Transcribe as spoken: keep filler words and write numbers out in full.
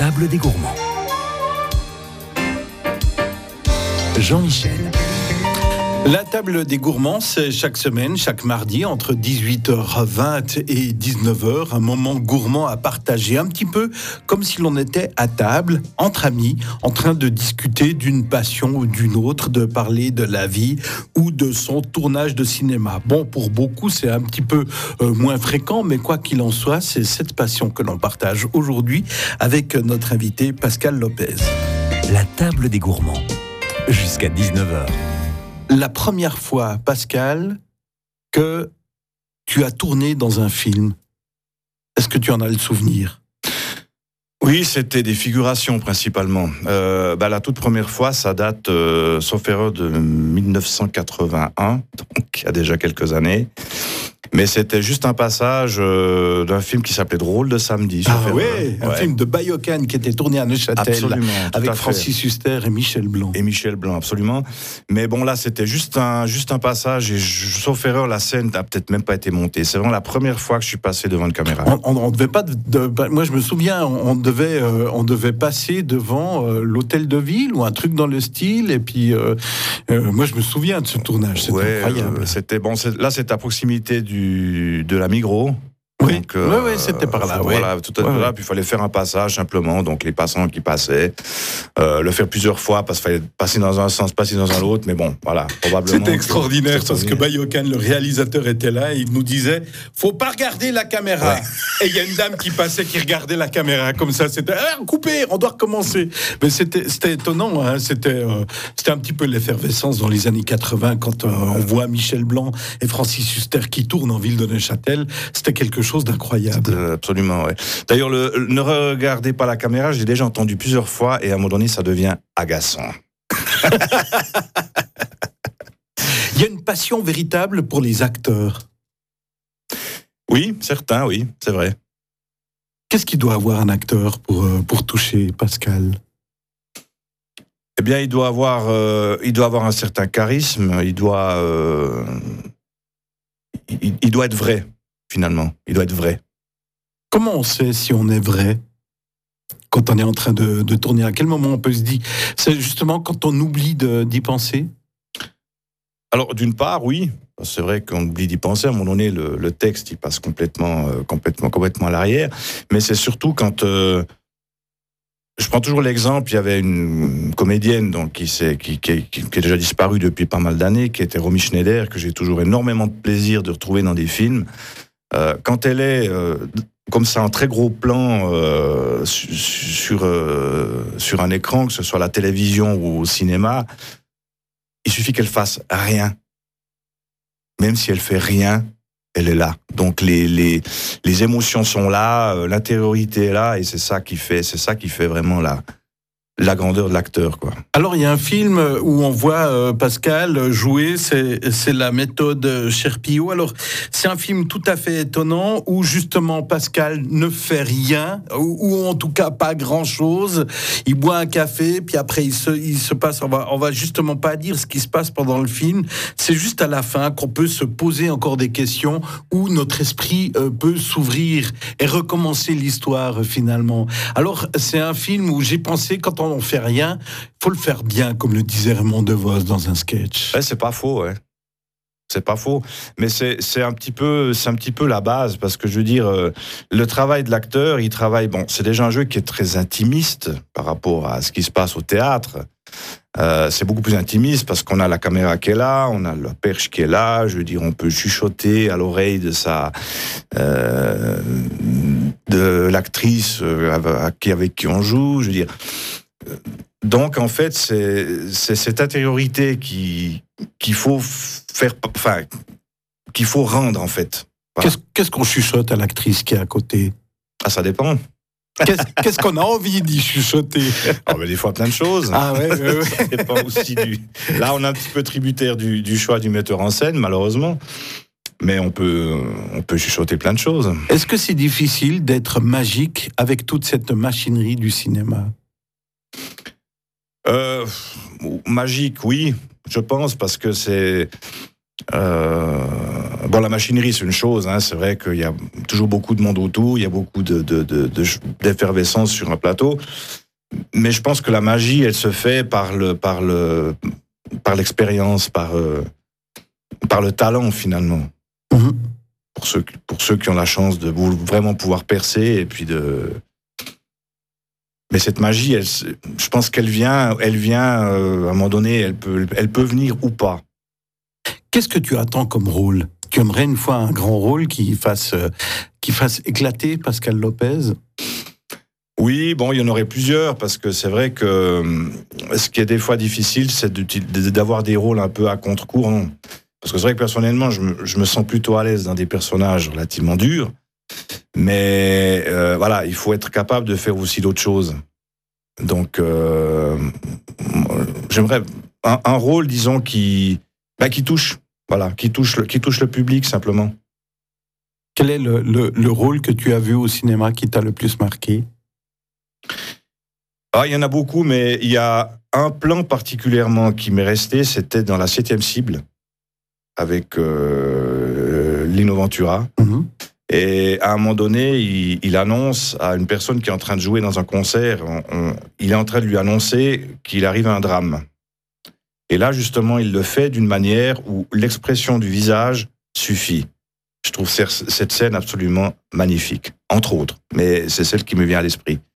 table des gourmands. Jean-Michel. La table des gourmands, c'est chaque semaine, chaque mardi, entre dix-huit heures vingt et dix-neuf heures, un moment gourmand à partager, un petit peu comme si l'on était à table, entre amis, en train de discuter d'une passion ou d'une autre, de parler de la vie ou de son tournage de cinéma. Bon, pour beaucoup, c'est un petit peu euh, moins fréquent, mais quoi qu'il en soit, c'est cette passion que l'on partage aujourd'hui avec notre invité Pascal Lopez. La table des gourmands, jusqu'à dix-neuf heures. La première fois, Pascal, que tu as tourné dans un film, est-ce que tu en as le souvenir ? Oui, c'était des figurations principalement. Euh, bah, la toute première fois, ça date, euh, sauf erreur, de dix-neuf cent quatre-vingt-un, donc il y a déjà quelques années. Mais c'était juste un passage euh, d'un film qui s'appelait Drôle de samedi. Ah oui, un ouais. film de Bayocan qui était tourné à Neuchâtel. Absolument, avec Francis Huster et Michel Blanc. Et Michel Blanc, absolument. Mais bon, là, c'était juste un, juste un passage et je, sauf erreur, la scène n'a peut-être même pas été montée. C'est vraiment la première fois que je suis passé devant une caméra. On, on, on devait pas, de, de, moi je me souviens, on devait, euh, on devait passer devant euh, l'hôtel de ville ou un truc dans le style. Et puis, euh, euh, moi je me souviens de ce tournage, c'était ouais, incroyable. Euh, c'était bon. C'est, là, c'est à proximité du, de la Migros. Oui, donc, euh, oui, oui, c'était par là. Voilà, ouais. tout à ouais, là, ouais. puis il fallait faire un passage simplement, donc les passants qui passaient, euh, le faire plusieurs fois parce qu'il fallait passer dans un sens, passer dans un autre, mais bon, voilà, probablement. C'était extraordinaire que, parce que Bayocan, le réalisateur, était là et il nous disait faut pas regarder la caméra. Ouais. Et il y a une dame qui passait qui regardait la caméra comme ça, c'était ah, coupé, on doit recommencer. Mais c'était, c'était étonnant, hein. c'était, euh, c'était un petit peu l'effervescence dans les années quatre-vingts quand euh, on voit Michel Blanc et Francis Huster qui tournent en ville de Neuchâtel. C'était quelque chose d'incroyable. Euh, absolument, oui. D'ailleurs, le, le, ne regardez pas la caméra, j'ai déjà entendu plusieurs fois et à un moment donné, ça devient agaçant. Il y a une passion véritable pour les acteurs. Oui, certains, oui, c'est vrai. Qu'est-ce qu'il doit avoir un acteur pour, pour toucher Pascal ? Eh bien, il doit avoir, euh, il doit avoir un certain charisme, il doit, euh, il, il doit être vrai, finalement. Il doit être vrai. Comment on sait si on est vrai quand on est en train de, de tourner ? À quel moment on peut se dire ? C'est justement quand on oublie de, d'y penser ? Alors, d'une part, oui. C'est vrai qu'on oublie d'y penser. À un moment donné, le, le texte, il passe complètement, euh, complètement, complètement à l'arrière. Mais c'est surtout quand... Euh, je prends toujours l'exemple, il y avait une comédienne donc, qui, s'est, qui, qui, qui, qui est déjà disparue depuis pas mal d'années, qui était Romy Schneider, que j'ai toujours énormément de plaisir de retrouver dans des films. Euh, quand elle est... Euh, comme ça, en très gros plan euh, sur, euh, sur un écran, que ce soit à la télévision ou au cinéma, il suffit qu'elle fasse rien. Même si elle fait rien, elle est là. Donc les, les, les émotions sont là, euh, l'intériorité est là, et c'est ça qui fait, c'est ça qui fait vraiment la, la grandeur de l'acteur, quoi. Alors, il y a un film où on voit euh, Pascal jouer, c'est, c'est la méthode Sherpillot. Alors, c'est un film tout à fait étonnant où, justement, Pascal ne fait rien, ou, ou en tout cas pas grand-chose. Il boit un café, puis après, il se, il se passe... On va, on va justement pas dire ce qui se passe pendant le film. C'est juste à la fin qu'on peut se poser encore des questions, où notre esprit euh, peut s'ouvrir et recommencer l'histoire, finalement. Alors, c'est un film où j'ai pensé, quand on ne fait rien, il faut le faire bien, comme le disait Raymond DeVos dans un sketch. Ouais, c'est pas faux, ouais. C'est pas faux, mais c'est, c'est, un petit peu, c'est un petit peu la base, parce que je veux dire, euh, le travail de l'acteur, il travaille, bon, c'est déjà un jeu qui est très intimiste par rapport à ce qui se passe au théâtre. Euh, c'est beaucoup plus intimiste parce qu'on a la caméra qui est là, on a la perche qui est là, je veux dire, on peut chuchoter à l'oreille de sa, euh, de l'actrice avec, avec qui on joue, je veux dire. Donc, en fait, c'est, c'est cette intériorité qui, qu'il faut faire, enfin, qu'il faut rendre, en fait. Voilà. Qu'est-ce, qu'est-ce qu'on chuchote à l'actrice qui est à côté ? Ah, ça dépend. Qu'est-ce, qu'est-ce qu'on a envie d'y chuchoter ? Oh, mais des fois, plein de choses. Ah ouais, ouais, ouais. Ça dépend aussi du... Là, on est un petit peu tributaire du, du choix du metteur en scène, malheureusement. Mais on peut, on peut chuchoter plein de choses. Est-ce que c'est difficile d'être magique avec toute cette machinerie du cinéma ? Euh, magique, oui, je pense, parce que c'est... Euh, bon, la machinerie, c'est une chose. Hein, c'est vrai qu'il y a toujours beaucoup de monde autour, il y a beaucoup de, de, de, de, d'effervescence sur un plateau. Mais je pense que la magie, elle se fait par le, par le, par l'expérience, par, euh, par le talent finalement. Mmh. Pour ceux, pour ceux qui ont la chance de vraiment pouvoir percer et puis de. Mais cette magie, elle, je pense qu'elle vient, elle vient euh, à un moment donné, elle peut, elle peut venir ou pas. Qu'est-ce que tu attends comme rôle ? Tu aimerais une fois un grand rôle qui fasse, euh, qui fasse éclater Pascal Lopez ? Oui, bon, il y en aurait plusieurs, parce que c'est vrai que euh, ce qui est des fois difficile, c'est d'avoir des rôles un peu à contre-courant. Parce que c'est vrai que personnellement, je me, je me sens plutôt à l'aise dans des personnages relativement durs. Mais euh, voilà, il faut être capable de faire aussi d'autres choses. Donc, euh, j'aimerais un, un rôle, disons, qui, bah, qui touche, voilà, qui touche, le, qui touche le public simplement. Quel est le, le, le rôle que tu as vu au cinéma qui t'a le plus marqué ? Ah, il y en a beaucoup, mais il y a un plan particulièrement qui m'est resté, c'était dans La Septième Cible, avec euh, Lino Ventura. Mm-hmm. Et à un moment donné, il, il annonce à une personne qui est en train de jouer dans un concert, on, on, il est en train de lui annoncer qu'il arrive à un drame. Et là, justement, il le fait d'une manière où l'expression du visage suffit. Je trouve cette scène absolument magnifique, entre autres, mais c'est celle qui me vient à l'esprit.